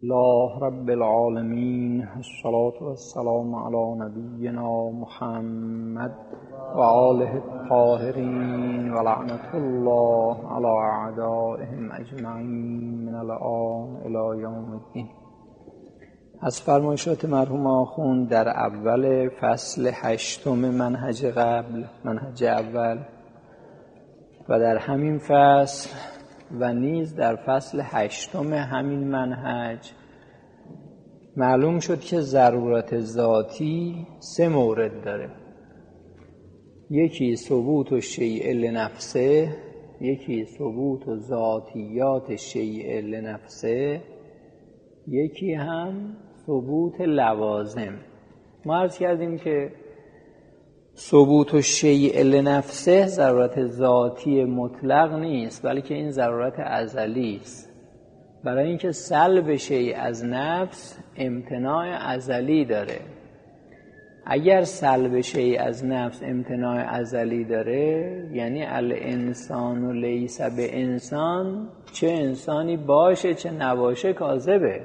الله رب العالمین، الصلاة والسلام علی نبینا محمد و آله الطاهرین و لعنت الله علی اعدائهم اجمعین من الآن الی یوم الدین. از فرمایشات مرحوم آخوند در اول فصل 8 منهج قبل، منهج اول، و در همین فصل و نیز در فصل 8 همین منهج معلوم شد که ضرورت ذاتی 3 مورد داره. یکی ثبوت الشیء لنفسه، یکی ثبوت ذاتیات الشیء لنفسه، یکی هم ثبوت لوازم. ما عرض کردیم که ثبوت الشیء لنفسه ضرورت ذاتی مطلق نیست، بلکه این ضرورت ازلی است. برای اینکه سلب شیء از نفس امتناع ازلی داره. اگر سلب شیء از نفس امتناع ازلی داره، یعنی الانسان لیس به انسان، چه انسانی باشه چه نباشه کاذبه.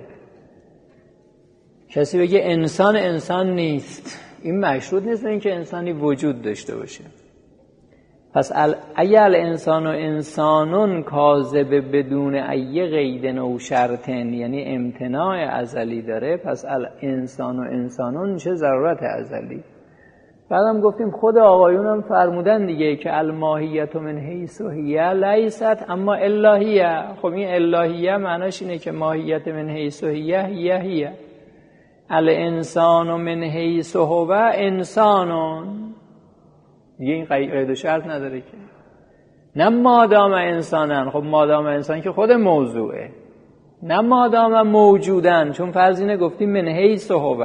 کسی بگه انسان نیست، این مشروط نیست این که انسانی وجود داشته باشه. پس اگر الانسان و انسانون کاذب بدون ای قید و شرط، یعنی امتناع ازلی داره، پس الانسان و انسانون چه ضرورت ازلی. بعدم گفتیم خود آقایون هم فرمودن دیگه که الماهیت من حیث هی لیست اما الهیه. خب این الهیه معناش اینه که ماهیت من حیث هی الانسان من حیث هو انسانون، دیگه این قید و شرط نداره که. نه مادام انسانن، خب مادام انسان که خود موضوعه. نه مادام موجودن، چون فرض اینه گفتیم من حیث هو.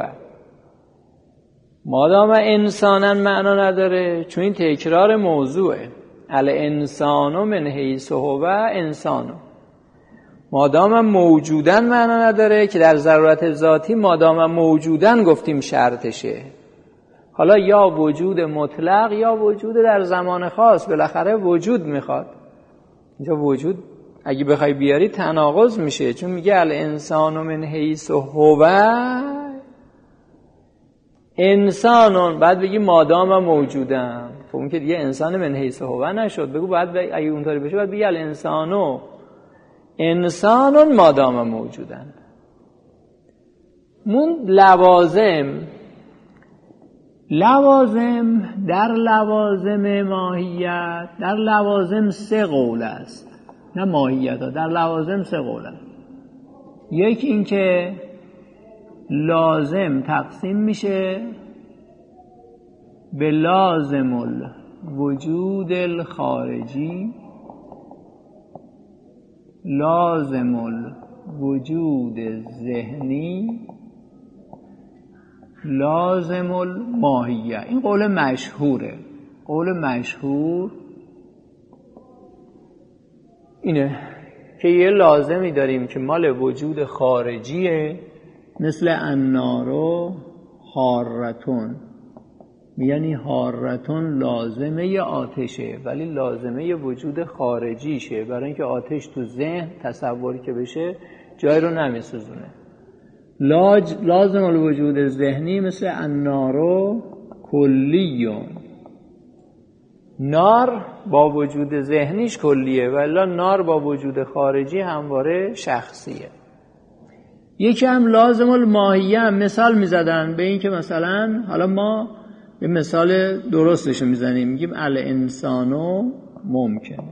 مادام انسانن معنا نداره، چون این تکرار موضوعه. الانسان من حیث هو انسانو. مادام موجودن معنا نداره که در ضرورت ذاتی مادام موجودن گفتیم شرطشه. حالا یا وجود مطلق یا وجود در زمان خاص، بالاخره وجود میخواد. اینجا وجود اگه بخوای بیاری تناقض میشه، چون میگه الانسان من حیث هو انسانون، بعد بگی مادام موجودن. خب اون که دیگه انسان من حیث هو نشد. بگو بعد اگه اونطوری بشه بعد بگی الانسانو انسانون مادام موجودن. لوازم در لوازم ماهیت، در لوازم 3 قول است، نه ماهیت ها، در لوازم 3 قول است. یکی این که لازم تقسیم میشه به لازم الوجود الخارجی، لازم الوجود ذهنی، لازم الماهیه. این قول مشهوره. قول مشهور اینه که یه لازمی داریم که مال وجود خارجیه، مثل النارو حارتون. یعنی حارتون لازمه آتشه، ولی لازمه وجود خارجیشه، برای اینکه آتش تو ذهن تصوری که بشه جای رو نمیسوزونه. لازم الوجود ذهنی مثل النارو کلیون. نار با وجود ذهنیش کلیه، ولی نار با وجود خارجی همواره شخصیه. یکی هم لازم الماهیه هم مثال میزدن به این که مثلا، حالا ما یه مثال درستش میزنیم، میگیم الانسانو ممکنه،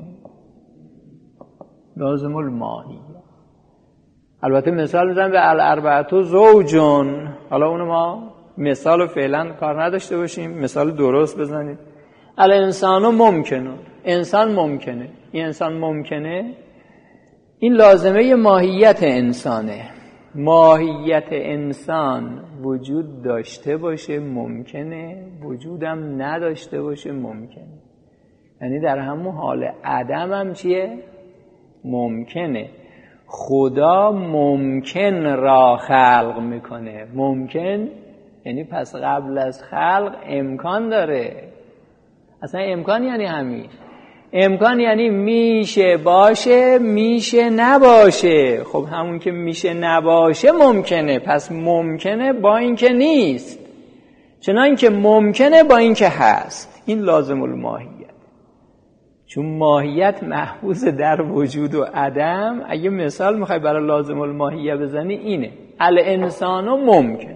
لازم الماهیه. البته مثال میزنم به الاربعه زوجون. حالا اونو ما مثال فعلا کار نداشته باشیم، مثال درست بزنیم. الانسانو ممکنه، انسان ممکنه. این انسان ممکنه، این لازمه ماهیت انسانه. ماهیت انسان وجود داشته باشه ممکنه، وجودم نداشته باشه ممکنه. یعنی در همون حال عدم هم چیه؟ ممکنه. خدا ممکن را خلق میکنه. ممکن یعنی پس قبل از خلق امکان داره. اصلا امکان یعنی همین، امکان یعنی میشه باشه میشه نباشه. خب همون که میشه نباشه ممکنه، پس ممکنه با این که نیست، چنان که ممکنه با این که هست. این لازم الماهیت. چون ماهیت محفوظ در وجود و عدم. اگه مثال میخوای برای لازم الماهیت بزنی اینه: الانسان ممکن.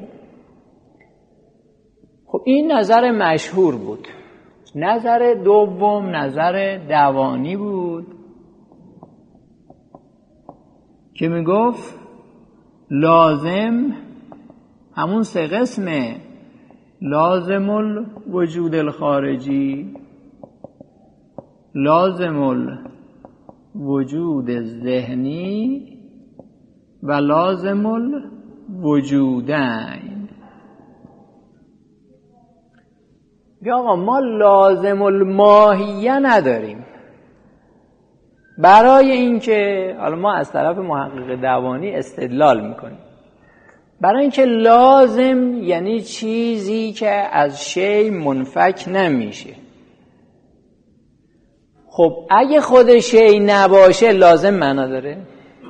خب این نظر مشهور بود. نظر دوم نظر دوانی بود که میگفت لازم همون سه قسمه: لازم الوجود الخارجی، لازم الوجود ذهنی و لازم الوجودین. بیا آقا ما لازم الماهیه نداریم. برای اینکه حالا ما از طرف محقق دوانی استدلال میکنیم، برای اینکه لازم یعنی چیزی که از شی منفک نمیشه. خب اگه خود شی نباشه لازم معنا داره؟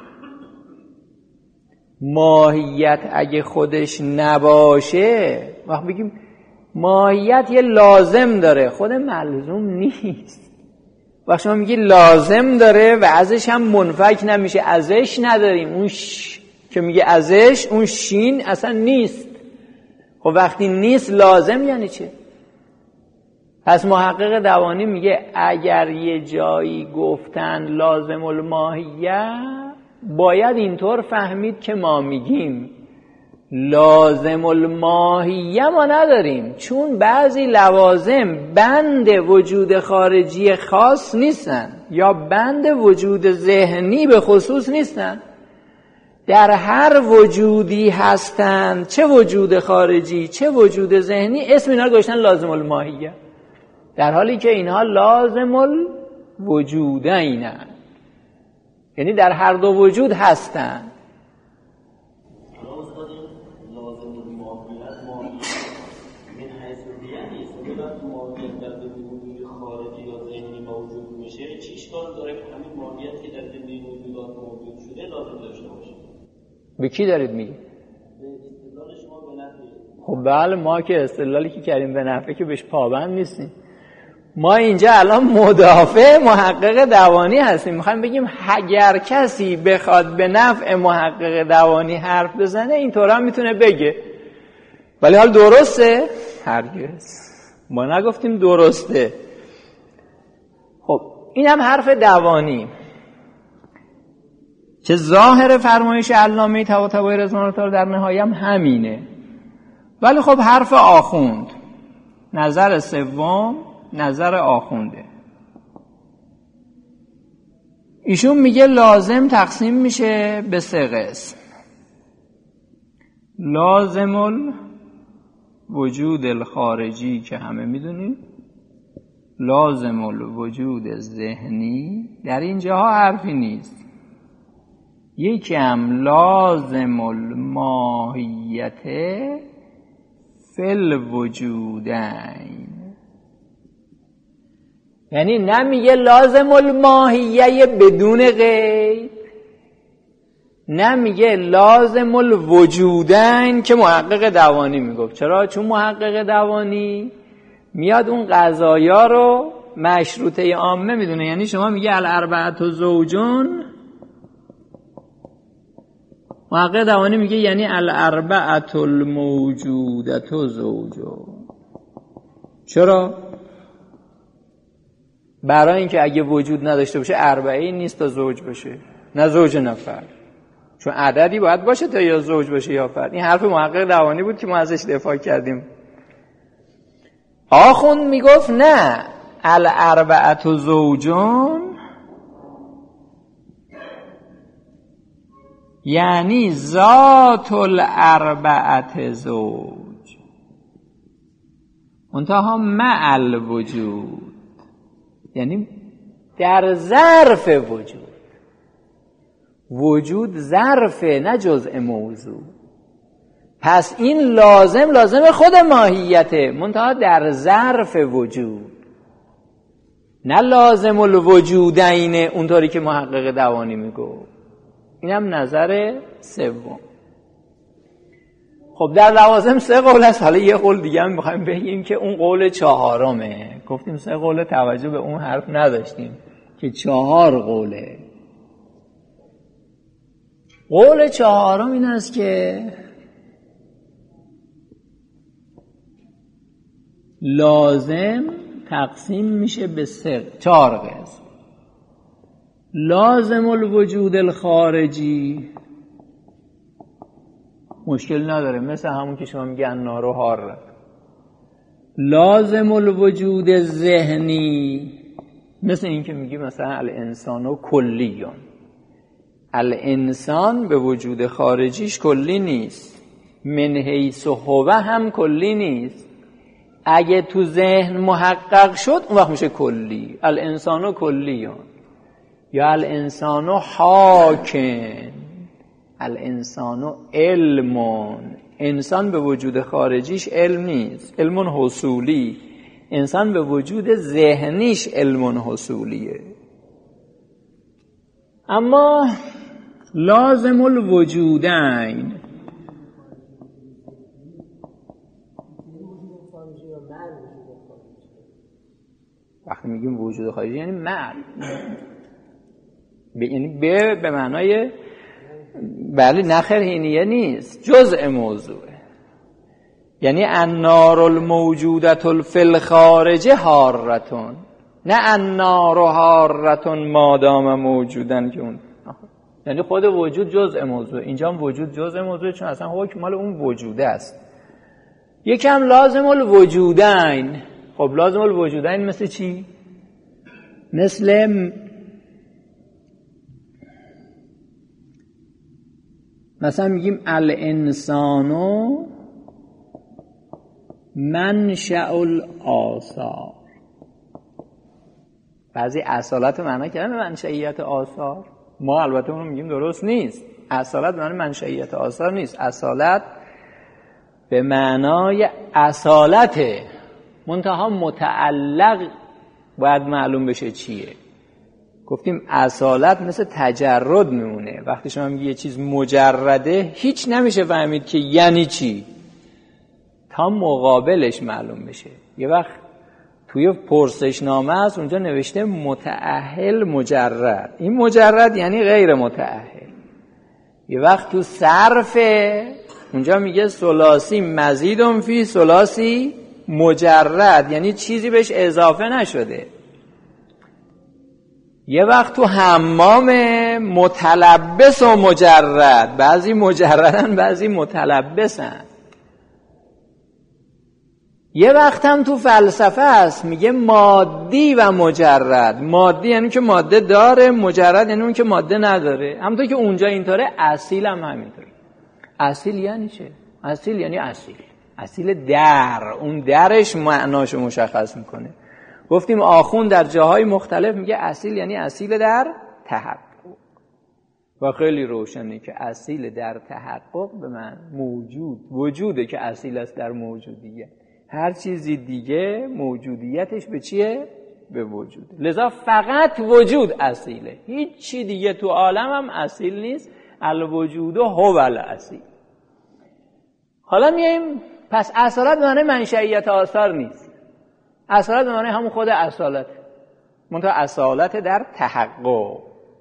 ماهیت اگه خودش نباشه، وقت بگیم ماهیت یه لازم داره، خود ملزوم نیست. وقت شما میگی لازم داره و ازش هم منفک نمیشه، ازش نداریم، اون که میگه ازش، اون شین اصلا نیست. خب وقتی نیست لازم یعنی چه؟ پس محقق دوانی میگه اگر یه جایی گفتن لازم الماهیه، باید اینطور فهمید که ما میگیم لازم الماهیه ما نداریم، چون بعضی لوازم بند وجود خارجی خاص نیستن یا بند وجود ذهنی به خصوص نیستن، در هر وجودی هستند، چه وجود خارجی چه وجود ذهنی، اسم اینا رو گذاشتن لازم الماهیه، در حالی که اینها لازم الوجودینن، یعنی در هر دو وجود هستند. به کی دارید میگی؟ خب بله، ما که استدلالی که کردیم به نفعه که بهش پابند نیستیم. ما اینجا الان مدافع محقق دوانی هستیم، میخوایم بگیم اگر کسی بخواد به نفع محقق دوانی حرف بزنه اینطور هم میتونه بگه، ولی حال درسته؟ هرگز ما نگفتیم درسته. خب این هم حرف دوانی که ظاهر فرمایش علامه طباطبایی رضوان الله تعالی در نهایه هم همینه. ولی خب حرف آخوند، نظر سوم نظر آخونده. ایشون میگه لازم تقسیم میشه به سه قسم: لازم الوجود الخارجی که همه میدونید، لازم الوجود ذهنی، در این جاها حرفی نیست، یکی هم لازم الماهیت فی الوجودین. یعنی نمیگه لازم الماهیه بدون غیر، نمیگه لازم الوجودین که محقق دوانی میگفت. چرا؟ چون محقق دوانی میاد اون قضایا رو مشروطه عامه میدونه. یعنی شما میگه الاربعة زوجون، محقق دوانی میگه یعنی الاربعة الموجودة زوجون. چرا؟ برای اینکه اگه وجود نداشته باشه اربعه نیست تا زوج باشه، نه زوج نه فرد، چون عددی باید باشه تا یا زوج باشه یا فرد. این حرف محقق دوانی بود که ما ازش دفاع کردیم. آخوند میگفت نه، الاربعة زوجون یعنی ذات الاربعة زوج منتها مع الوجود، یعنی در ظرف وجود. وجود ظرفه نه جزء موضوع. پس این لازم خود ماهیته، منتها در ظرف وجود، نه لازم الوجودین اونطوری که محقق دوانی میگو. اینم نظر سوم. خب در لوازم 3 قول است. حالا یه قول دیگه هم میخوایم بگیم که اون قول 4مه. گفتیم 3 قول، توجه به اون حرف نداشتیم که 4 قوله. قول 4 این است که لازم تقسیم میشه به 4 قسم. لازم الوجود الخارجی مشکل نداره، مثل همون که شما میگی النار و حاره. لازم الوجود ذهنی مثل این که میگی مثلا الانسان و کلیون. الانسان به وجود خارجیش کلی نیست، من حیث هو هم کلی نیست. اگه تو ذهن محقق شد اون وقت میشه کلی. الانسان و کلیون یا الانسان و حاکم، الانسان و علمون. انسان به وجود خارجیش علم نیست، علم حصولی. انسان به وجود ذهنیش علم حصولیه. اما لازم الوجودین وقتی میگیم وجود خارجی یعنی مرد، یعنی به معنای بله نخر هینیه نیست، جزء موضوعه. یعنی النار الموجودة فی الخارج حارتون، نه النار حارتون مادام موجودن که اون، یعنی خود وجود جزء موضوع. اینجا هم وجود جزء موضوع چون اصلا حکم مال اون وجوده است. یکم لازم الوجودین. خب لازم الوجودین مثل چی؟ مثل مثلا میگیم الانسانو منشأ الآثار. بعضی اصالت معنا کردن به منشئیت آثار. ما البته اون میگیم درست نیست. اصالت به معنی منشئیت آثار نیست. اصالت به معنای اصالته، منتها متعلق باید معلوم بشه چیه. گفتیم اصالت مثل تجرد میمونه. وقتی شما میگی یه چیز مجرده هیچ نمیشه فهمید که یعنی چی تا مقابلش معلوم بشه. یه وقت توی پرسشنامه هست اونجا نوشته متأهل مجرد. این مجرد یعنی غیر متأهل. یه وقت تو صرف اونجا میگه ثلاثی مزیدون فی ثلاثی مجرد، یعنی چیزی بهش اضافه نشده. یه وقت تو حمام متلبس و مجرد، بعضی مجردن بعضی متلبسن. یه وقت هم تو فلسفه هست میگه مادی و مجرد. مادی یعنی که ماده داره، مجرد یعنی اون که ماده نداره. همونطور که اونجا اینطوره اصیل هم همینطوره. اصیل یعنی چه؟ اصیل یعنی اصیل، اصیل در، اون درش معناشو مشخص میکنه. گفتیم آخوند در جاهای مختلف میگه اصیل یعنی اصیل در تحقق و خیلی روشنه که اصیل در تحقق به من موجود، وجوده که اصیل است در موجودیت. هر چیزی دیگه موجودیتش به چیه؟ به وجود. لذا فقط وجود اصیله، هیچ چی دیگه تو عالم هم اصیل نیست. الوجود هو الاصیل. حالا میایم پس اصالت معنی منشئیت آثار نیست. اصالت معنی همون خود اصالت، منتها اصالت در تحقق.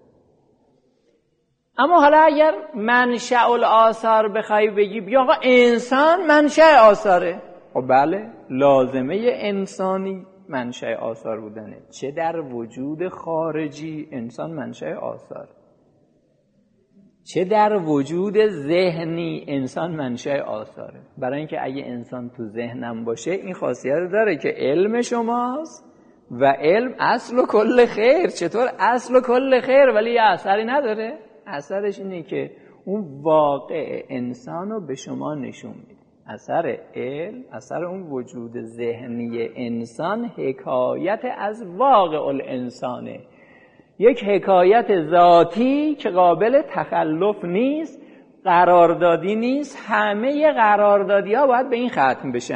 اما حالا اگر منشأ الآثار بخوای بگی بیا آقا انسان منشأ آثاره، خب بله لازمه انسانی منشأ آثار بودنه. چه در وجود خارجی انسان منشأ آثار، چه در وجود ذهنی انسان منشأ آثاره. برای اینکه اگه انسان تو ذهنم باشه این خاصیت داره که علم شماست و علم اصل و کل خیر. چطور اصل و کل خیر ولی یه اثری نداره؟ اثرش اینه که اون واقع انسان رو به شما نشون میده. اثر علم، اثر اون وجود ذهنی انسان حکایت از واقع الانسانه، یک حکایت ذاتی که قابل تخلف نیست، قراردادی نیست. همه قراردادی ها باید به این ختم بشن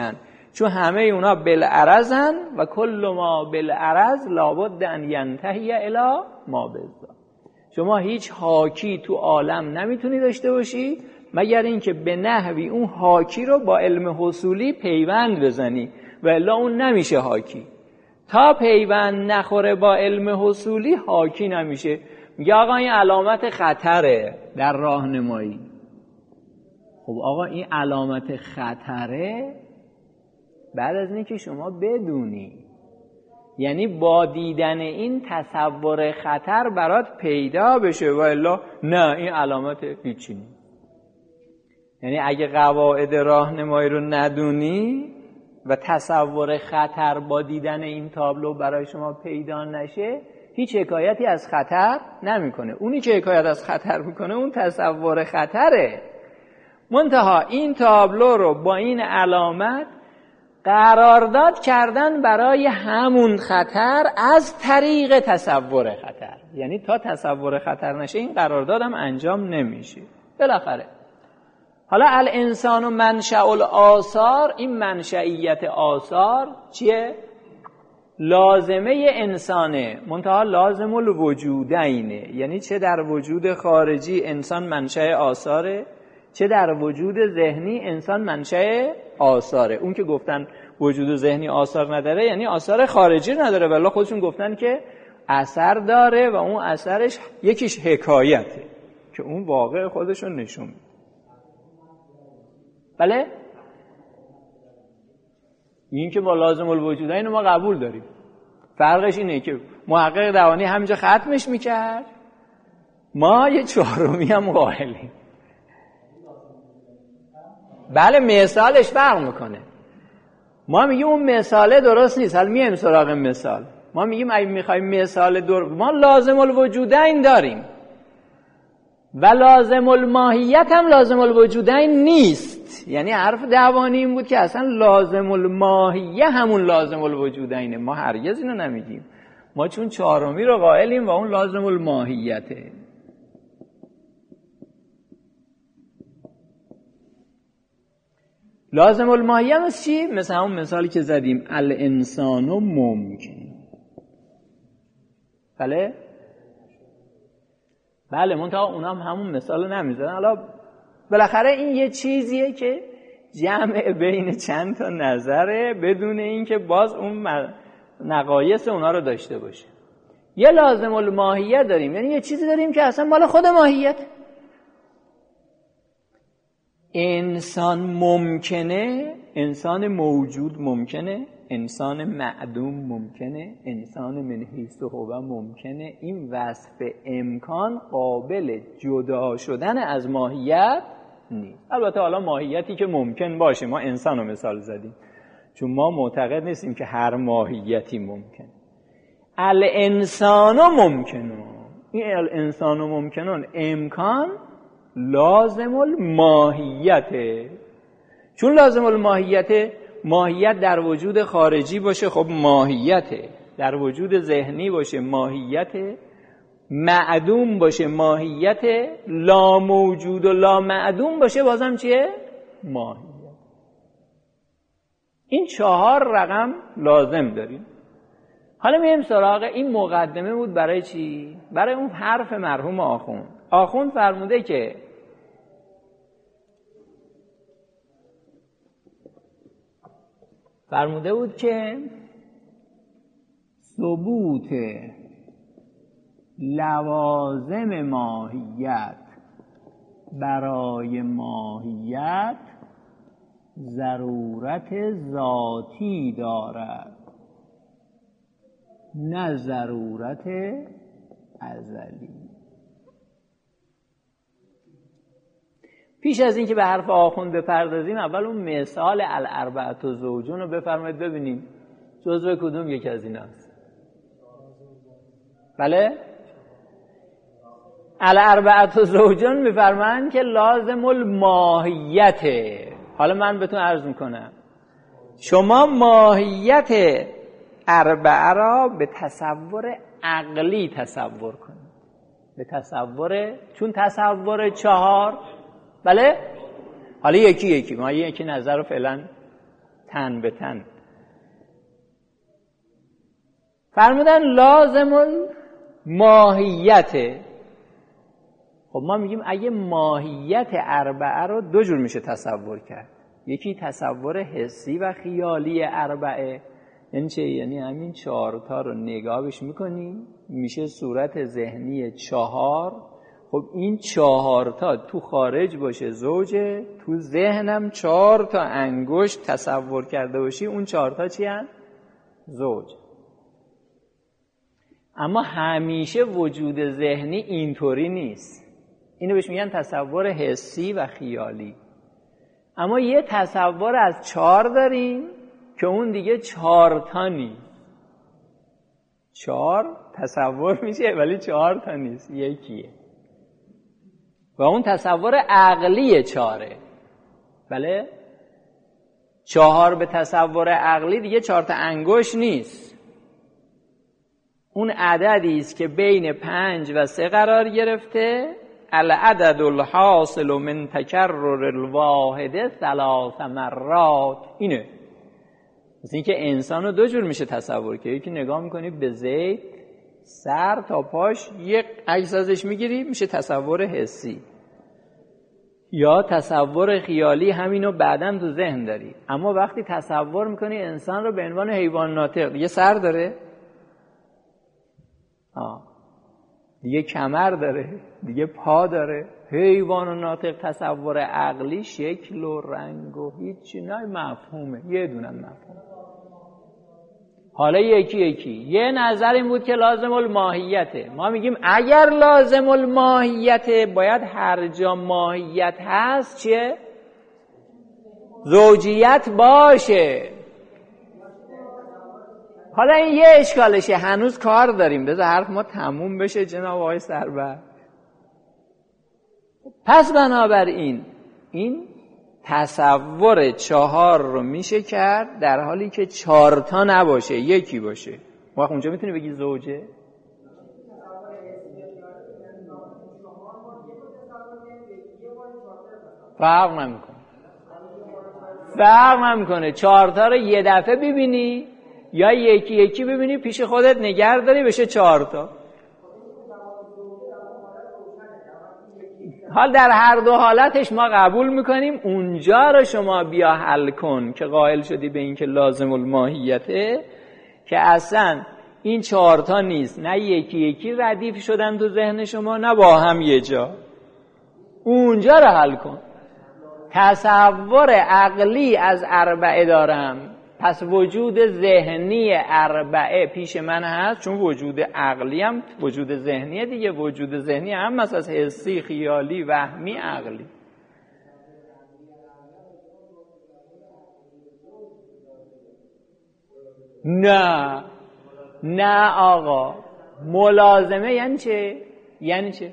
چون همه اونا بالعرضن و کل ما بالعرض لابد ان ینتهی الی ما بالذات. شما هیچ حاکی تو عالم نمیتونی داشته باشی مگر اینکه به نحوی اون حاکی رو با علم حصولی پیوند بزنی و الا اون نمیشه حاکی. تا پیوند نخوره با علم حصولی حاکی نمیشه. میگه آقا این علامت خطره در راهنمایی. خب آقا این علامت خطره بعد از اینکه شما بدونی، یعنی با دیدن این تصور خطر برات پیدا بشه و الا نه این علامت هیچی نیست. یعنی اگه قواعد راهنمایی رو ندونی و تصور خطر با دیدن این تابلو برای شما پیدا نشه، هیچ حکایتی از خطر نمیکنه. اونی که حکایت از خطر میکنه اون تصور خطره. منتها این تابلو رو با این علامت قرارداد کردن برای همون خطر از طریق تصور خطر. یعنی تا تصور خطر نشه این قرارداد هم انجام نمیشه. بالاخره حالا الانسان و منشأ الآثار، این منشئیت آثار چیه؟ لازمه انسانه، منتها لازم الوجودینه. یعنی چه در وجود خارجی انسان منشأ آثاره، چه در وجود ذهنی انسان منشأ آثاره. اون که گفتن وجود ذهنی آثار نداره یعنی آثار خارجی نداره، ولی خودشون گفتن که اثر داره و اون اثرش یکیش حکایته که اون واقع خودشون نشون میده. بله؟ این که با لازم الوجوده اینو ما قبول داریم. فرقش اینه که محقق دوانی همینجا ختمش میکرد، ما یه چهارمی هم قائلیم. بله مثالش فرق میکنه. ما میگیم اون مثاله درست نیست، حالا میایم سراغ مثال. ما میگیم اگه میخوایم مثال ما لازم الوجودین داریم و لازم الماهیت هم لازم الوجودین نیست. یعنی حرف دوانی این بود که اصلا لازم الماهیه همون لازم الوجودینه. ما هرگز اینو نمیگیم. ما چون چهارمی رو قائلیم و اون لازم الماهیته. لازم الماهیه مثل چی؟ مثل همون مثالی که زدیم الانسان ممکن. بله منتها اونا هم همون مثال رو نمیزدن. حالا بالاخره این یه چیزیه که جمع بین چند تا نظره بدون اینکه باز اون نقایص اونا رو داشته باشه. یه لازم الماهیه داریم، یعنی یه چیزی داریم که اصلا مال خود ماهیت. انسان ممکنه، انسان موجود ممکنه، انسان معدوم ممکنه، انسان من حیث هو ممکنه. این وصف امکان قابل جدا شدن از ماهیت نیست. البته حالا ماهیتی که ممکن باشه، ما انسان رو مثال زدیم چون ما معتقد نیستیم که هر ماهیتی ممکن. الانسان ممکنه، این الانسان ممکنون امکان لازم الماهیته. چون لازم الماهیته، ماهیت در وجود خارجی باشه خب ماهیته، در وجود ذهنی باشه ماهیته، معدوم باشه ماهیته، لا موجود و لا معدوم باشه بازم چیه؟ ماهیت. این 4 رقم لازم داریم. حالا میایم سراغ این مقدمه بود برای چی؟ برای اون حرف مرحوم آخوند. آخوند فرموده که بود که ثبوت لوازم ماهیت برای ماهیت ضرورت ذاتی دارد نه ضرورت ازلی. پیش از اینکه به حرف آخوند بپردازیم اول اون مثال الاربعة زوجون رو بفرمایید ببینیم جزو کدوم یکی از این هست. بله؟ الاربعة زوجون میفرمایند که لازم الماهیته. حالا من بهتون عرض میکنم شما ماهیت اربعه را به تصور عقلی تصور کنید، به تصور، چون تصور 4 بله؟ حالا یکی ما یکی نظر رو فعلا تن به تن. فرمودن لازم الماهیت. خب ما میگیم اگه ماهیت اربعه رو دو جور میشه تصور کرد. یکی تصور حسی و خیالی اربعه، یعنی چه؟ یعنی همین 4 تا رو نگاهش میکنی میشه صورت ذهنی 4. خب این 4 تا تو خارج باشه زوجه، تو ذهنم 4 تا انگشت تصور کرده باشی، اون 4 تا چی هست؟ زوج. اما همیشه وجود ذهنی اینطوری نیست. اینو بهش میگن تصور حسی و خیالی. اما یه تصور از 4 داریم که اون دیگه 4 تا نیست. 4 تصور میشه ولی 4 تا نیست، یکیه. و اون تصور عقلی 4. بله؟ 4 به تصور عقلی دیگه 4 تا انگشت نیست. اون عددی است که بین 5 و 3 قرار گرفته. العدد الحاصل من تکرر الواحد 3 مرات. اینه. مثل این که انسان رو 2 جور میشه تصور که یکی نگاه میکنی به زید سر تا پاش یک عکس ازش میگیری میشه تصور حسی، یا تصور خیالی همینو بعداً تو ذهن داری. اما وقتی تصور میکنی انسان رو به عنوان حیوان ناطق، دیگه سر داره، دیگه کمر داره، دیگه پا داره. حیوان ناطق تصور عقلی شکل و رنگ و هیچی نه، مفهومه، یه دونه مفهوم. حالا یکی یه نظر این بود که لازم الماهیته. ما میگیم اگر لازم الماهیته باید هر جا ماهیت هست چیه؟ زوجیت باشه. حالا این یه اشکالشه، هنوز کار داریم، بذار حرف ما تموم بشه جناب آقای سربر. پس بنابراین این تصور 4 رو میشه کرد در حالی که 4 تا نباشه، یکی باشه. وقت اونجا میتونی بگی زوجه؟ فرق نمیکنه 4 تا رو یه دفعه ببینی یا یکی ببینی پیش خودت نگه داری بشه 4 تا. حال در هر دو حالتش ما قبول میکنیم. اونجا رو شما بیا حل کن که قائل شدی به این که لازم الماهیته، که اصلا این 4 تا نیست، نه یکی ردیف شدن تو ذهن شما نه با هم یه جا. اونجا رو حل کن. تصور عقلی از اربعه دارم، پس وجود ذهنی اربعه پیش من هست، چون وجود عقلی هم وجود ذهنیه دیگه. وجود ذهنی هم از حسی، خیالی، وهمی، عقلی. نه آقا، ملازمه یعنی چه؟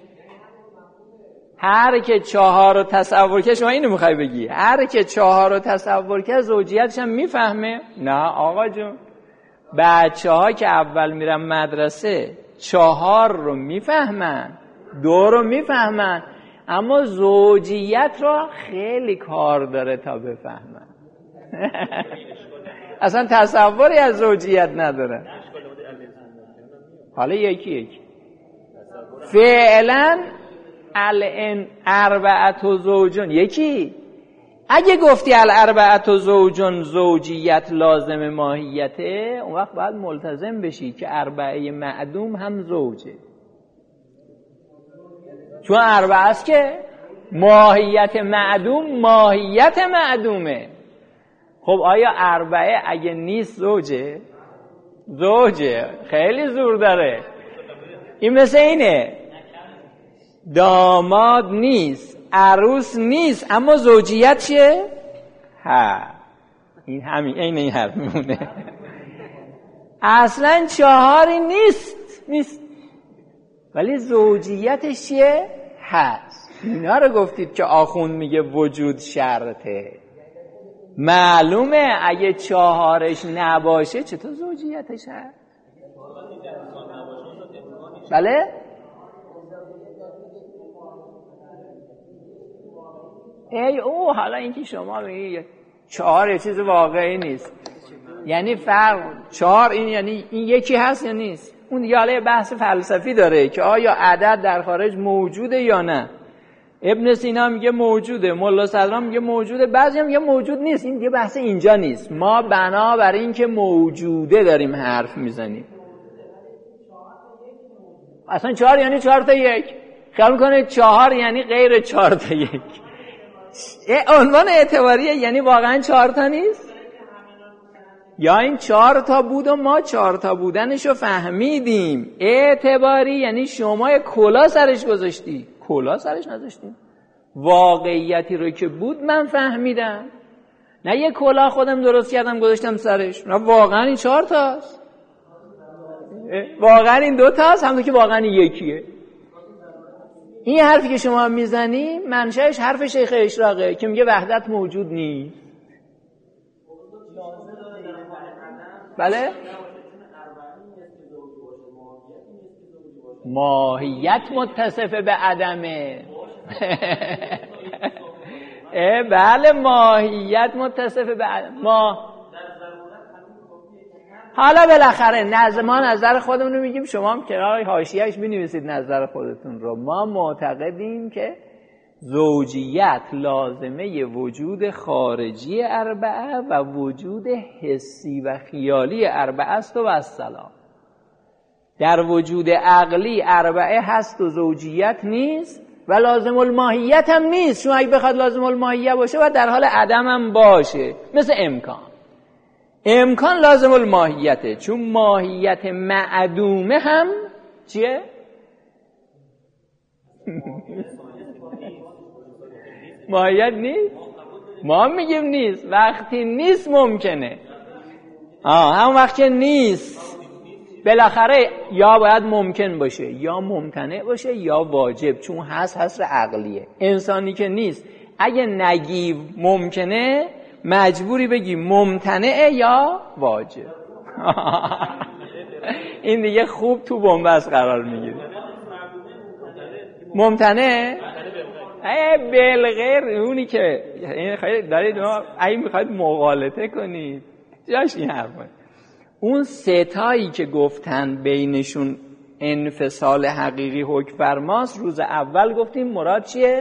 هر که 4 رو تصور کرد، شما اینو میخوای بگی هر که 4 رو تصور کرد زوجیتش هم میفهمه؟ نه آقا جون، بچه‌ها که اول میرن مدرسه 4 رو میفهمن، 2 رو میفهمن، اما زوجیت رو خیلی کار داره تا بفهمن. اصلا تصوری از زوجیت نداره. حالا یکی فعلا الاربعه زوجون یکی. اگه گفتی الاربعه زوجون زوجیت لازم ماهیته، اون وقت باید ملتزم بشی که اربعه معدوم هم زوجه، چون اربعه است که ماهیت معدومه. خب آیا اربعه اگه نیست زوجه؟ خیلی زور داره. این مثل اینه داماد نیست، عروس نیست، اما زوجیت چیه؟ این همین این حرف میمونه. اصلا 4 نیست ولی زوجیتش چیه؟ هست. اینا رو گفتید که آخوند میگه وجود شرطه. معلومه اگه 4 نباشه چطور زوجیتش هست؟ بله؟ حالا اینکه شما میگی 4 یه چیز واقعی نیست. یعنی فرق 4 این یعنی این یکی هست یا نیست. اون دیگه حالا بحث فلسفی داره که آیا عدد در خارج موجوده یا نه. ابن سینا میگه موجوده، ملا صدرا میگه موجوده، بعضی هم میگه موجود نیست. این دیگه بحث اینجا نیست. ما بنابر این که موجوده داریم حرف میزنیم. اصلا 4 یعنی 4 تا 1. خیال میکنه 4 یعنی غیر 4 تا 1. عنوان اعتباریه، یعنی واقعا 4 تا نیست. یا این 4 تا بود و ما 4 تا بودنشو فهمیدیم. اعتباری یعنی شما یه کلا سرش گذاشتی، کلا سرش نذاشتیم. واقعیتی رو که بود من فهمیدم، نه یه کلا خودم درست کردم گذاشتم سرش. نه واقعا این 4 تاست، واقعا این 2 تاست، همون که واقعا این یکیه. این حرفی که شما میزنی منشأش حرف شیخ اشراقه که میگه وحدت موجود نیست. بله؟ ماهیت متصفه به عدمه. بله ماهیت متصفه به عدم. حالا بالاخره ما نظر خودمون رو میگیم، شما هم کنار حاشیه‌اش بنویسید نظر خودتون رو. ما معتقدیم که زوجیت لازمه وجود خارجی اربعه و وجود حسی و خیالی اربعه است و السلام. در وجود عقلی اربعه هست و زوجیت نیست و لازم الماهیت هم نیست. چون اگه بخواد لازم الماهیت باشه و در حال عدم هم باشه، مثل امکان لازم الماهیته، چون ماهیت معدومه هم چیه؟ ماهیت نیست. ما میگیم نیست. وقتی نیست ممکنه. همون وقت که نیست بالاخره یا باید ممکن باشه یا ممتنع باشه یا واجب، چون حصر عقلیه. انسانی که نیست اگه نگی ممکنه مجبوری بگی ممتنعه یا واجب. این دیگه خوب تو بنبست قرار میگیره. ممتنع بالغیر اونی که دارید اگه میخواید مغالطه کنید جاش این حرفه. اون 3 تایی که گفتن بینشون انفصال حقیقی حکم فرماست، روز اول گفتیم مراد چیه؟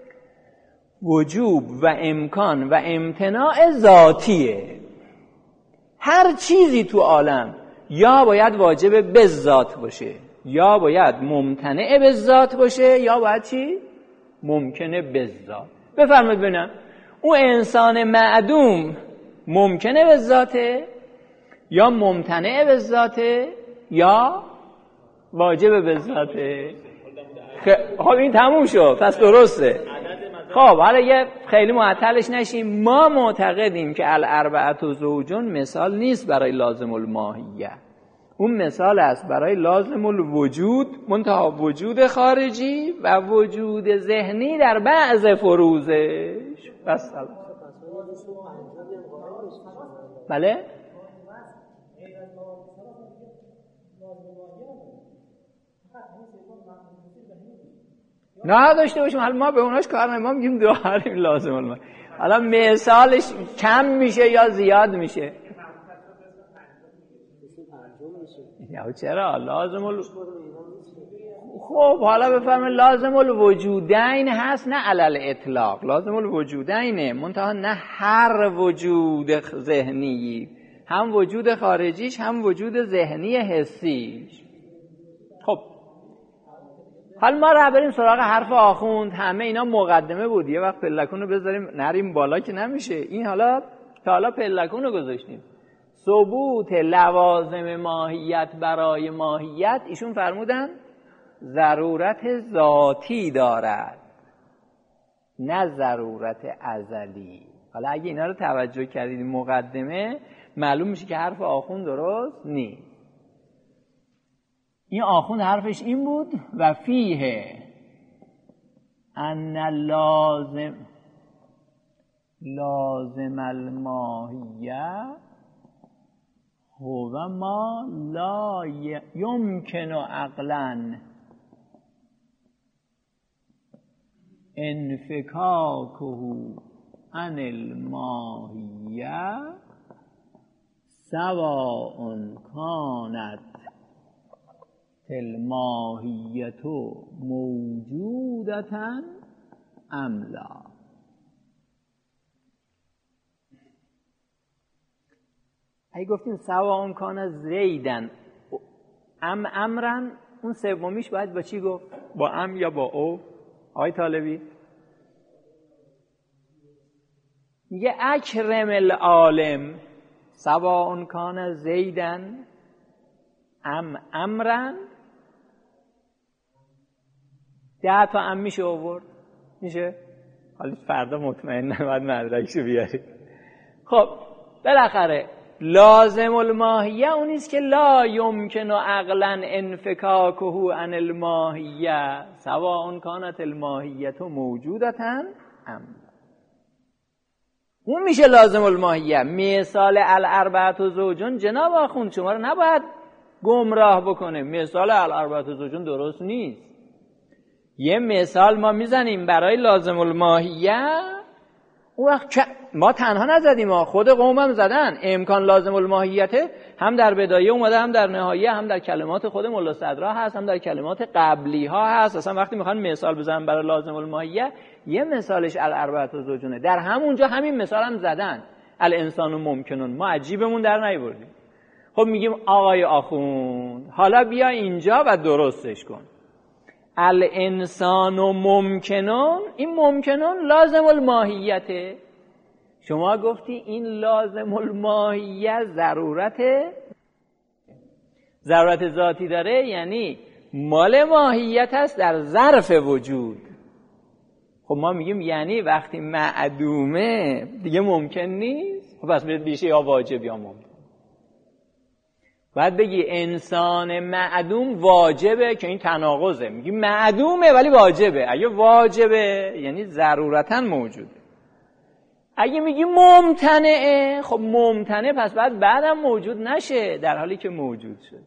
وجوب و امکان و امتناع ذاتیه. هر چیزی تو عالم یا باید واجب به ذات باشه یا باید ممتنع به ذات باشه یا باید چی؟ ممکنه به ذات. بفرمایید ببینم اون انسان معدوم ممکنه به ذاته یا ممتنع به ذاته یا واجب به ذاته؟ خب این تموم شد، پس درسته. خب حالا یه خیلی معطلش نشیم. ما معتقدیم که الاربعه زوجون مثال نیست برای لازم الماهیه، اون مثال است برای لازم الوجود، منتها وجود خارجی و وجود ذهنی در بعض فروزش. بس بله؟ نه داشته باشیم. حالا ما به اوناش کار نمیم، ما میگیم داریم لازم الماهیه. حالا مثالش کم میشه یا زیاد میشه؟ یا چرا لازم خب حالا بفرمایید لازم الوجودین هست، نه علل اطلاق. لازم الوجودینه، منتها نه هر وجود ذهنی، هم وجود خارجیش هم وجود ذهنی حسیش. خب حالا ما را بریم سراغ حرف آخوند. همه اینا مقدمه بود، یه وقت پلکون رو بذاریم نریم بالا که نمیشه. این حالا تا حالا پلکون رو گذاشتیم. ثبوت لوازم ماهیت برای ماهیت ایشون فرمودن ضرورت ذاتی دارد نه ضرورت ازلی. حالا اگه اینا رو توجه کردید مقدمه، معلوم میشه که حرف آخوند درست نیست. این آخوند حرفش این بود و فیه ان لازم الماهیه هو ما لا یمکن عقلا انفکاکه عن الماهیه سواء کانت الماهیه موجودة ام لا. اگه گفتیم سواء کان زیدن ام امرن، اون سومیش باید با چی گفت؟ با ام یا با او؟ آقای طالبی میگه اکرم العالم سواء کان زیدن ام امرن. 10 تا ام میشه آورد؟ میشه؟ حالا فردا مطمئن باید مدرکشو بیاری. خب بالاخره لازم الماهیه اونیست که لا یمکن عقلا انفکاکه عن الماهیه سواء کانت الماهیه موجودة ام. اون میشه لازم الماهیه. مثال الاربعة زوجون جناب آخوند شما رو نباید گمراه بکنه. مثال الاربعة زوجون درست نیست. یه مثال ما میزنیم برای لازم الماهیه، اون وقت ما تنها نزدیم، خود قومم زدن. امکان لازم الماهیته هم در بدایه اومده، هم در نهایه، هم در کلمات خود ملا صدرا هست، هم در کلمات قبلی ها هست. اصلا وقتی میخوان مثال بزنن برای لازم الماهیه، یه مثالش الاربعة زوجونه، در همونجا همین مثال هم زدن الانسان ممکنون. ما عجیبمون در نیاوردیم. خب میگیم آقای آخوند حالا بیا اینجا و درستش کن. الانسان ممکنون، این ممکنون لازم الماهیته. شما گفتی این لازم الماهیه ضرورت ذاتی داره، یعنی مال ماهیت هست در ظرف وجود. خب ما میگیم یعنی وقتی معدومه دیگه ممکن نیست. خب پس بیشه یا واجب یا ممکن. باید بگی انسان معدوم واجبه، که این تناقضه. میگی معدومه ولی واجبه. اگه واجبه یعنی ضرورتاً موجوده. اگه میگی ممتنعه، خب ممتنع پس بعدم موجود نشه در حالی که موجود شده.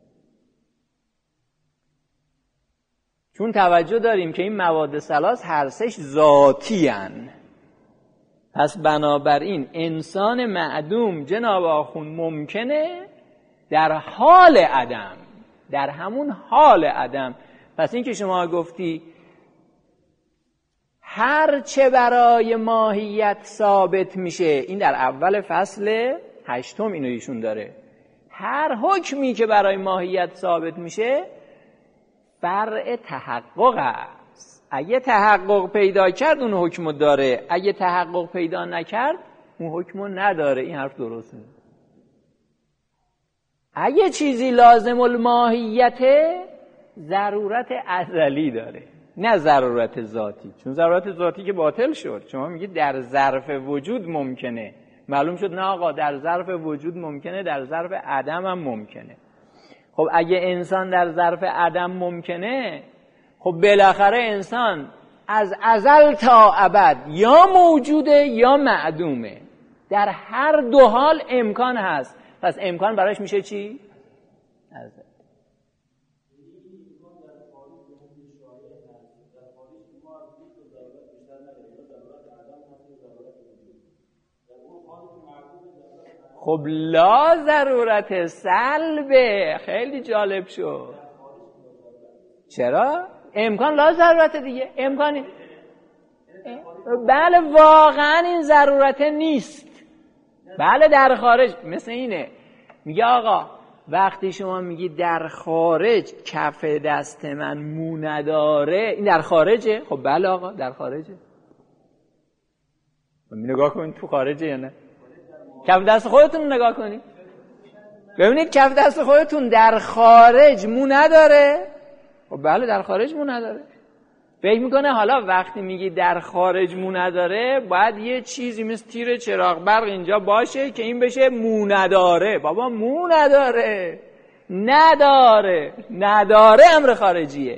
چون توجه داریم که این مواد ثلاث هر سه‌ش ذاتی هن. پس بنابراین انسان معدوم جناب آخوند ممکنه در حال عدم، در همون حال عدم. پس این که شما گفتی هر چه برای ماهیت ثابت میشه، این در اول فصل 8 اینو ایشون داره. هر حکمی که برای ماهیت ثابت میشه فرع تحقق است. اگه تحقق پیدا کرد اون حکمو داره، اگه تحقق پیدا نکرد اون حکمو نداره. این حرف درسته. اگه چیزی لازم الماهیته ضرورت ازلی داره، نه ضرورت ذاتی. چون ضرورت ذاتی که باطل شد. شما میگید در ظرف وجود ممکنه، معلوم شد نه آقا در ظرف وجود ممکنه، در ظرف عدم هم ممکنه. خب اگه انسان در ظرف عدم ممکنه، خب بالاخره انسان از ازل تا ابد یا موجوده یا معدومه. در هر دو حال امکان هست. پس امکان براش میشه چی؟ ازل. خب لا ضرورت سلبه. خیلی جالب شد. چرا؟ امکان لا ضرورت دیگه. امکانی بله واقعا این ضرورت نیست. بله در خارج مثل اینه. میگه آقا وقتی شما میگی در خارج کف دست من مو نداره، این در خارجه؟ خب بله آقا در خارجه. نگاه کنید تو خارجه یا نه؟ کف دست خودتون نگاه کنید ببینید کف دست خودتون در خارج مو نداره؟ خب بله در خارج مو نداره. فکر میکنه حالا وقتی میگی در خارج مو نداره باید یه چیزی مثل تیر چراغ برق اینجا باشه که این بشه مو نداره. بابا مو نداره، نداره امر خارجیه.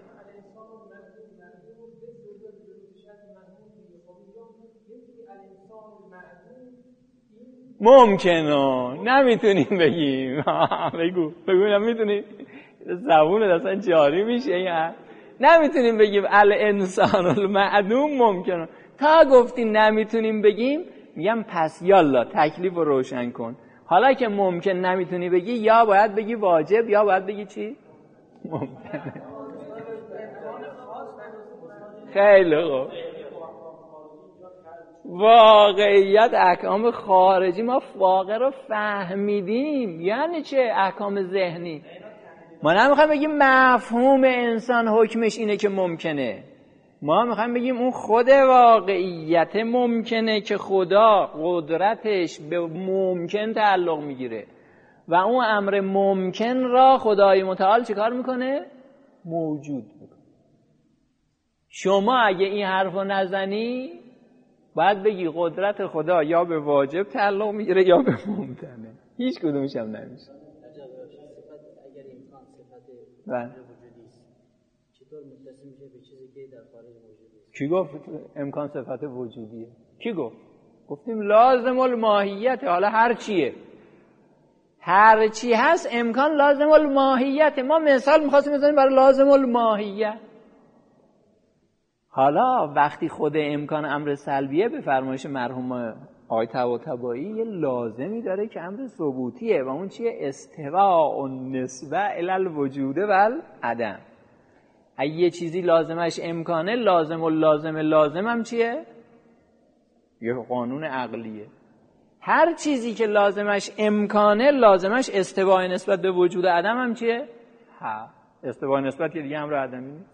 ممکنه نمیتونیم بگیم. بگو نمیتونیم. زبون اصلا جاری میشه این. نمیتونیم بگیم الانسان المعدوم ممکنه. تا گفتین نمیتونیم بگیم، میگم پس یالا تکلیف رو روشن کن. حالا که ممکن نمیتونی بگی، یا باید بگی واجب یا باید بگی چی؟ ممکنه. خیلی خوب. واقعیت احکام خارجی ما واقع رو فهمیدیم. یعنی چه احکام ذهنی؟ ما نمیخوایم بگیم مفهوم انسان حکمش اینه که ممکنه، ما میخوایم بگیم اون خود واقعیت ممکنه که خدا قدرتش به ممکن تعلق میگیره و اون امر ممکن را خدای متعال چه کار میکنه؟ موجود میکنه. شما اگه این حرف رو نزنی باید بگی قدرت خدا یا به واجب تعلق میگیره یا به ممکنه، هیچ کدومش هم نمیشه. اگر امکان صفت بله. وجودی است، چطور متصل میشه به چیزی که در خارج موجود است؟ کی گفت امکان صفت وجودیه؟ کی گفت؟ گفتیم لازم الماهیت. حالا هر چیه، هر چی هست امکان لازم الماهیت. ما مثال می‌خواستیم بزنیم برای لازم الماهیت. حالا وقتی خود امکان امر سلبیه، به فرمایش مرحوم آقای طباطبایی یه لازمی داره که امر ثبوتیه و اون چیه؟ استواء النسبه الی الوجود و العدم. اگه یه چیزی لازمش امکانه، لازم هم چیه؟ یه قانون عقلیه. هر چیزی که لازمش امکانه، لازمش استواء نسبت به وجود و عدم هم چیه؟ استواء نسبت که دیگه امر عدمی نیست،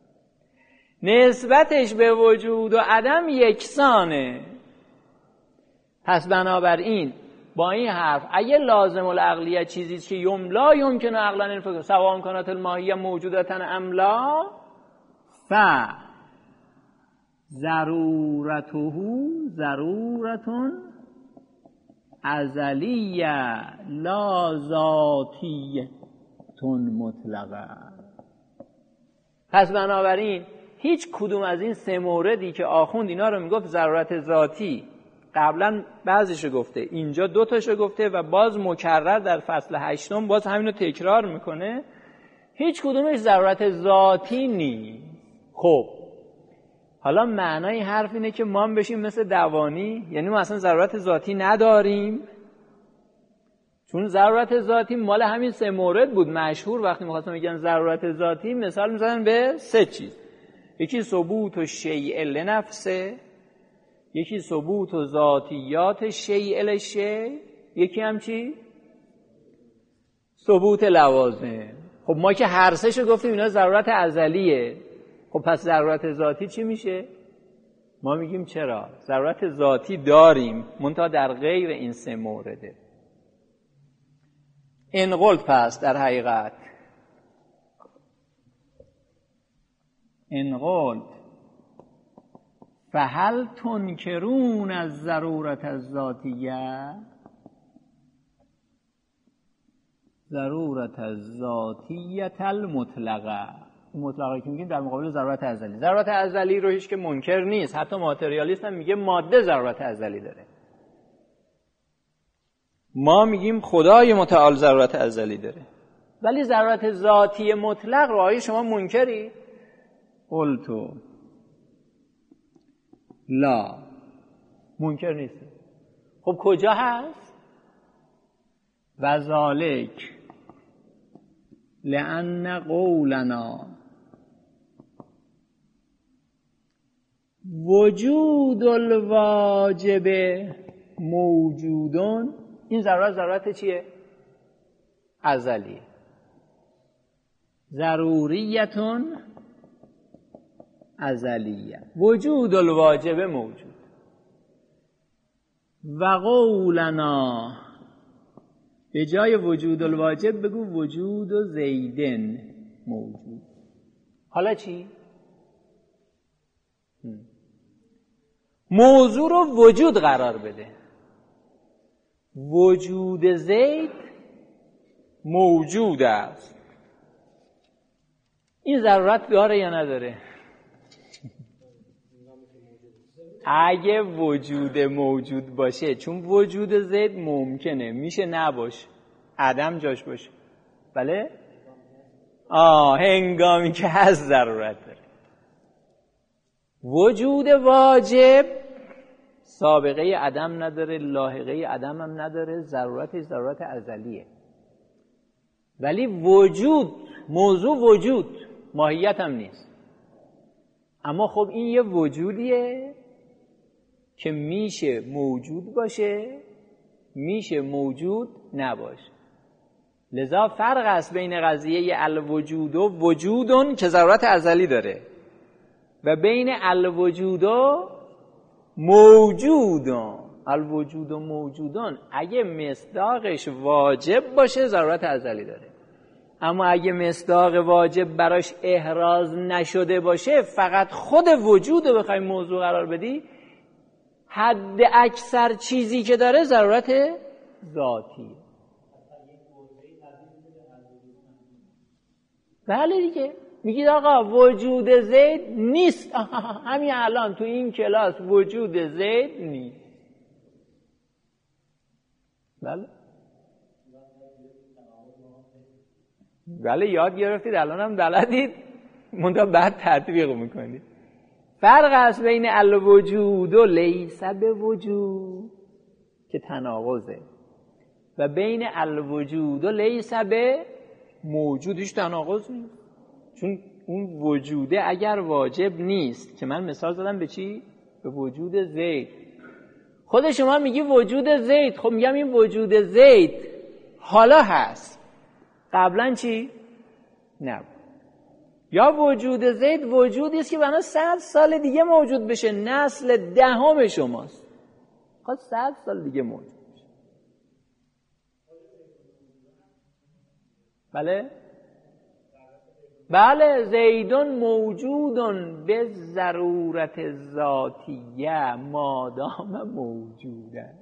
نسبتش به وجود و عدم یکسانه. پس بنابراین با این حرف اگه لازم العقلیه چیزی که لا یمکن عقلا انفکاک سواء کانت الماهیه موجودتا ام لا ف ضرورته ضرورتون ازلیه لا ذاتیه مطلقه. پس بنابراین هیچ کدوم از این سه موردی که آخوند اینا رو میگفت ضرورت ذاتی، قبلا بعضیشو گفته، اینجا دوتاشو گفته و باز مکرر در فصل 8 باز همینو تکرار میکنه، هیچ کدومش ضرورت ذاتی نیست. خب حالا معنای حرف اینه که ما هم بشیم مثل دوانی، یعنی ما اصلا ضرورت ذاتی نداریم، چون ضرورت ذاتی مال همین سه مورد بود. مشهور وقتی می‌خواستن بگن ضرورت ذاتی مثال می‌زدن به سه چیز: یکی ثبوت و شیء لنفسه، یکی ثبوت و ذاتیات شیء لشیء، یکی هم چی؟ ثبوت لوازم. خب ما که هر سه‌شو گفتیم اینا ضرورت ازلیه، خب پس ضرورت ذاتی چی میشه؟ ما میگیم چرا؟ ضرورت ذاتی داریم منتها در غیر این سه مورده. این قلت پس در حقیقت این قلت فهل تنکرون از ضرورت الذاتیه، ضرورت الذاتیه المطلقه. مطلقه که میگیم در مقابل ضرورت ازلی. ضرورت ازلی رو هیچ که منکر نیست، حتی ماتریالیست هم میگه ماده ضرورت ازلی داره. ما میگیم خدای متعال ضرورت ازلی داره، ولی ضرورت ذاتی مطلق رو آیا شما منکری؟ قلتو لا، منکر نیست. خب کجا هست؟ و ذالک لأن قولنا وجود الواجب موجودون. این ضرورت چیه؟ ازلیه. ضروریتون ازلیه. وجود الواجب موجود. و قولنا به جای وجود الواجب بگو وجود و زیدن موجود. حالا چی؟ موضوع رو وجود قرار بده. وجود زید موجود است. این ضرورت داره یا نداره؟ اگه وجود موجود باشه، چون وجود زید ممکنه، میشه نباشه، عدم جاش باشه، بله؟ هنگامی که هست ضرورت داره. وجود واجب سابقه عدم نداره، لاحقه عدم هم نداره، ضرورتش ضرورت ازلیه. ولی وجود، موضوع وجود، ماهیت هم نیست. اما خب این یه وجودیه که میشه موجود باشه، میشه موجود نباشه. لذا فرق است بین قضیه الوجود و وجودون که ضرورت ازلی داره و بین الوجود و موجودون. الوجود و موجودون اگه مصداقش واجب باشه ضرورت ازلی داره، اما اگه مصداق واجب براش احراز نشده باشه، فقط خود وجود رو بخوای موضوع قرار بدی، حد اکثر چیزی که داره ضرورت ذاتیه. بله دیگه، میگید آقا وجود زید نیست، همین الان تو این کلاس وجود زید نیست. بله یاد گرفتید، الان هم بلدید، منتها بعد تطبیق میکنید. فرق است بین الوجود و لیس بوجود که تناقضه، و بین الوجود و لیس به موجودش تناقض نیست. چون اون وجوده اگر واجب نیست، که من مثال زدم به چی؟ به وجود زید. خود شما میگی وجود زید، خب میگم این وجود زید حالا هست، قبلا چی؟ نه. یا وجود زید وجودی است که بنا 100 سال دیگه موجود بشه، نسل 10 شماست، خب 100 سال دیگه موجود بشه. بله زیدون موجودون به ضرورت ذاتیه مادام موجوده،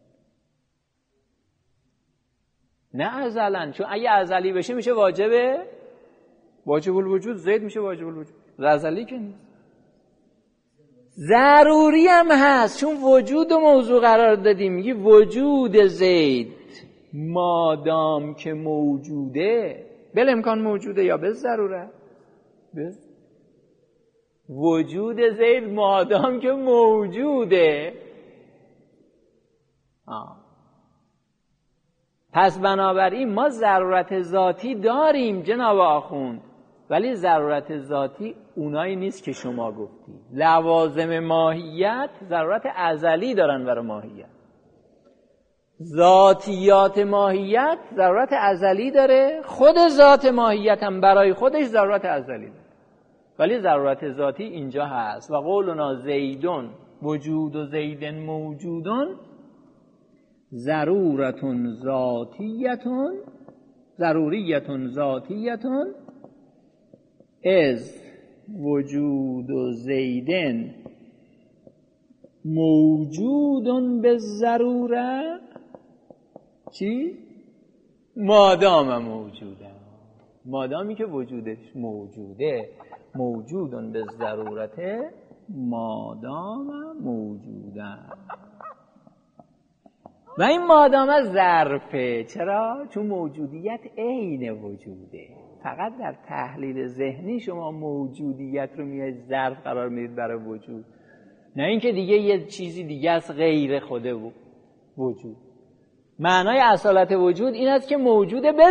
نه ازلن. چون اگه ازلی بشه میشه واجب الوجود، زید میشه واجب الوجود، ازلی که نیست. ضروری هم هست، چون وجود و موضوع قرار دادیم، میگی وجود زید مادام که موجوده، بل امکان موجوده یا به ضرورت، وجود زید مادام که موجوده. پس بنابراین ما ضرورت ذاتی داریم جناب آخوند، ولی ضرورت ذاتی اونایی نیست که شما گفتی. لوازم ماهیت ضرورت ازلی دارن برای ماهیت، ذاتیات ماهیت ضرورت ازلی داره، خود ذات ماهیت هم برای خودش ضرورت ازلی داره، ولی ضرورت ذاتی اینجا هست. و قولنا زیدون وجود و زیدن موجودون ضروریتون ذاتیتون از وجود و زیدن موجودون به ضروره چی؟ مادام موجوده، مادامی که وجودش موجوده، موجودون به ضرورت مادام موجوده. و این مادام ظرفه. چرا؟ چون موجودیت عین وجوده. فقط در تحلیل ذهنی شما موجودیت رو میاد ظرف قرار میدید برای وجود، نه اینکه دیگه یه چیزی دیگه است غیر خود وجود. معنای اصالت وجود این است که موجود به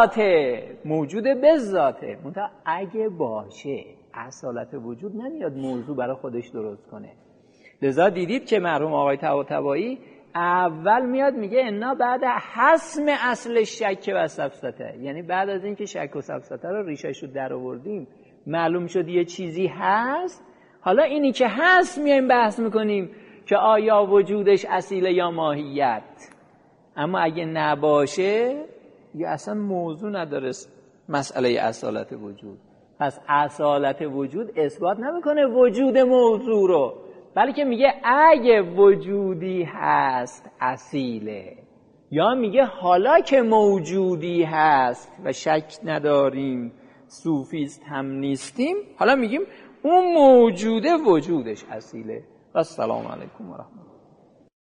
ذاته، منتها اگه باشه اصالت وجود نمیاد موضوع برای خودش درست کنه. لذا دیدید که مرحوم آقای طباطبایی اول میاد میگه انا بعد حسم اصل شک و سفسطه، یعنی بعد از اینکه شک و سفسطه رو ریشش رو در آوردیم، معلوم شد یه چیزی هست، حالا اینی که هست میایم بحث میکنیم که آیا وجودش اصیله یا ماهیت. اما اگه نباشه یا اصلا موضوع نداره مسئله اصالت وجود. پس اصالت وجود اثبات نمیکنه وجود موضوع رو، بلکه میگه اگه وجودی هست اصیله، یا میگه حالا که موجودی هست و شک نداریم صوفیست هم نیستیم، حالا میگیم اون موجوده وجودش اصیله. و السلام علیکم و رحمت الله.